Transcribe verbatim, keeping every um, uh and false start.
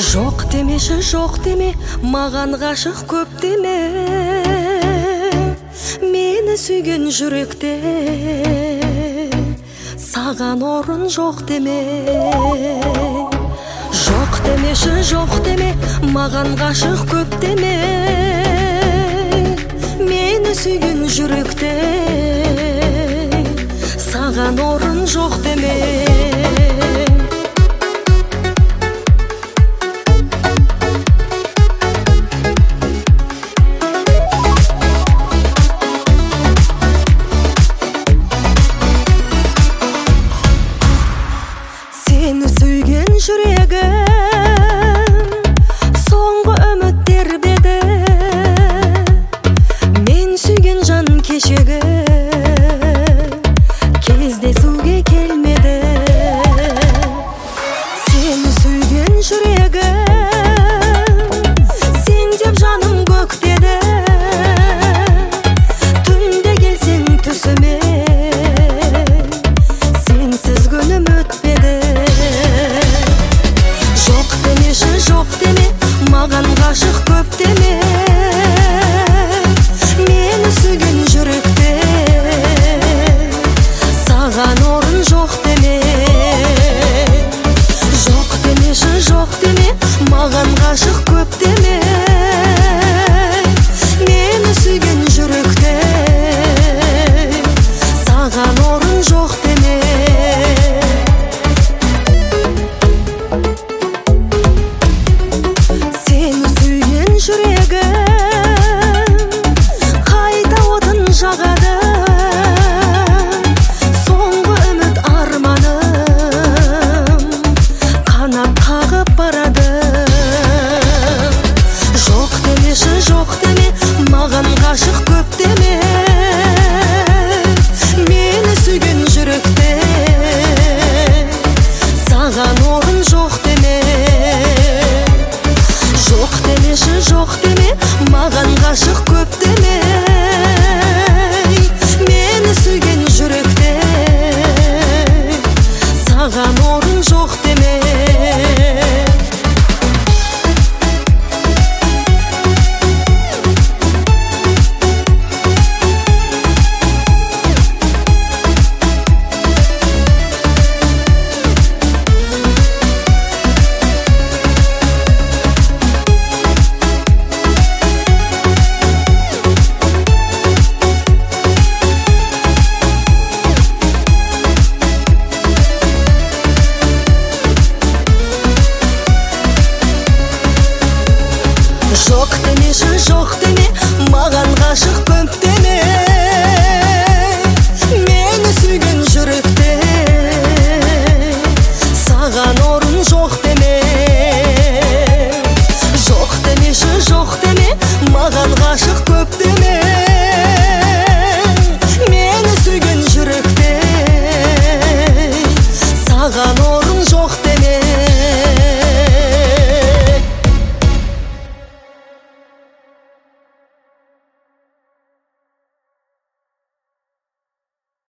Жоқ демеші, жоқ деме, маған ғашық көп деме. Мені сүйген жүректе саған орын жоқ деме. Жоқ демеші, жоқ деме, маған ғашық көп деме. Мені сүйген жүректе саған орын жоқ деме. Сені сүйген жүрегім соңғы үміт тербеді. Мен сүйген жан кешегі кездесуге келмеді. Сені сүйген жүрегім сен деп жаным көктеді. Түнде келсең түсіме сенсіз күнім өтпеді. Жоқ деме, маған ғашық көп деме. Мені сүйген жүректе саған орын жоқ деме. Жоқ демеші, жоқ деме, маған ғашық көп деме. Мені сүйген жүректе саған орын жоқ деме. Жүрегім қайта отын жағады. Соңғы үміт арманым қанат қағып барады. Жоқ демеші, жоқ деме, маған ғашық көп деме. Мені сүйген жүректе саған орын жоқ деме. Жоқ демеші, жоқ деме, маған ғашық көп деме. Мені сүйген жүректе саған орын жоқ деме. Жоқ демеші, жоқ деме, маған ғашық көп деме. Мені сүйген жүректе саған орын жоқ деме. Жоқ демеші, жоқ деме, маған ғашық көп деме.